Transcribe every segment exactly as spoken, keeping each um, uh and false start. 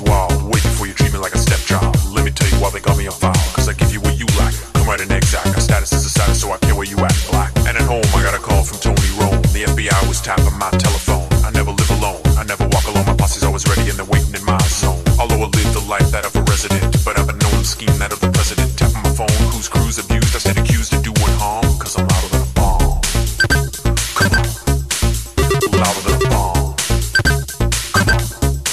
wild, waiting for you, treat me like a stepchild. Let me tell you why they got me on file, cause I give you what you lack. Come right and exact, our status is a status, so I care where you at, black. And at home, I got a call from Tony Rome. The F B I was tapping my telephone. I never live alone, I never walk alone. My posse's always ready and they're waiting in my zone. Although I live the life that of a resident, but I've been known to scheme that of the president. Tapping my phone, whose crew's abused, I stand accused of doing harm, cause I'm louder than a bomb. Come on, louder than a bomb. Come on.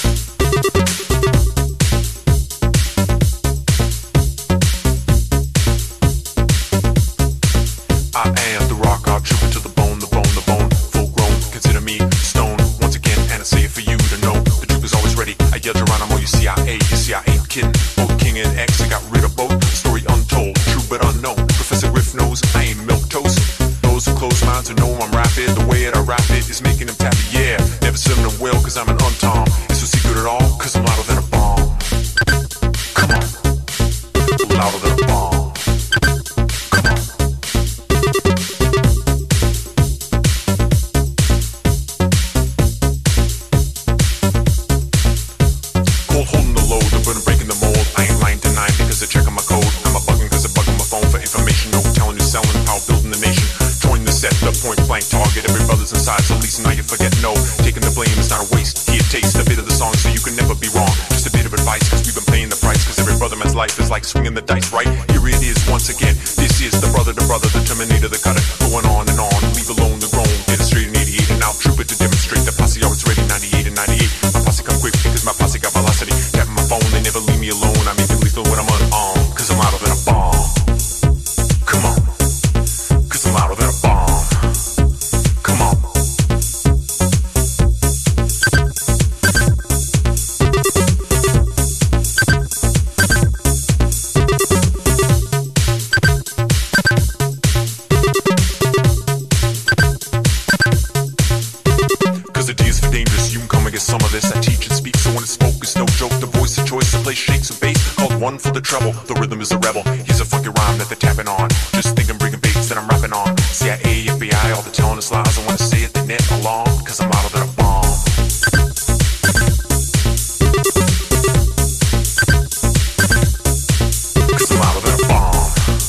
I am the rock, I'll trip it to the bone, the bone, the bone. Full grown, consider me stone. Once again, and I say it for you to know. The truth is always ready. I yell Geronimo, you C I A, you see I ain't kidding. Both King and X, I got rid of both. Story untold, true but unknown. Professor Griff knows I ain't milk toast. Those who close minds who know I'm rapid. The way that I rap it is making them tappy, yeah. Never serving them well, cause I'm an untom. It's no secret at all, cause I'm louder than a bomb. Come on, louder than a bomb. Come on. Cold holding the load, the burden breaking the mold. I ain't lying denying because they're checking my code. I'm a bugging cause they're bugging my phone for information. No telling you selling power, building the nation. Join the set, the point blank target. Every brother's inside, so at least now you forget no. Taking the blame is not a waste. Here, taste a bit of the song so you can never be wrong. Just a bit of advice cause we've been paying the price. Cause every brother man's life is like swinging the dice, right? Here it is once again. This is the brother to brother, the Terminator, the cutter. Going on and on, leave alone the grown. Get it straight in eighty-eight and now troop it to demonstrate. The posse always ready, ninety-eight and ninety-eight. My posse come quick because my posse got velocity. Tapping my phone, they never leave me alone. I make it lethal when I'm unarmed, cause I'm louder than a bomb. Come on, cause I'm louder than a bomb. Come on. Cause the D is for dangerous, you can come and get some of this. I teach and speak, so when it's spoke, it's no joke. The voice of choice, the place shakes and bass. Called one for the treble, the rhythm is a rebel. Here's a funky rhyme that they're tapping on. Just think I'm bringing bass that I'm rapping on. C I A, F B I, all the telling us lies. I wanna say it, they net along, cause I'm louder than a bomb. Cause I'm louder than a bomb.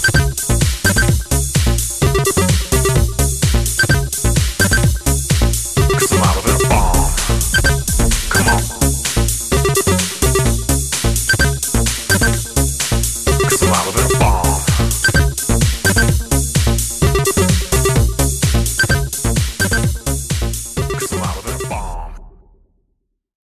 Cause I'm louder than a bomb. Come on. Cause I'm louder than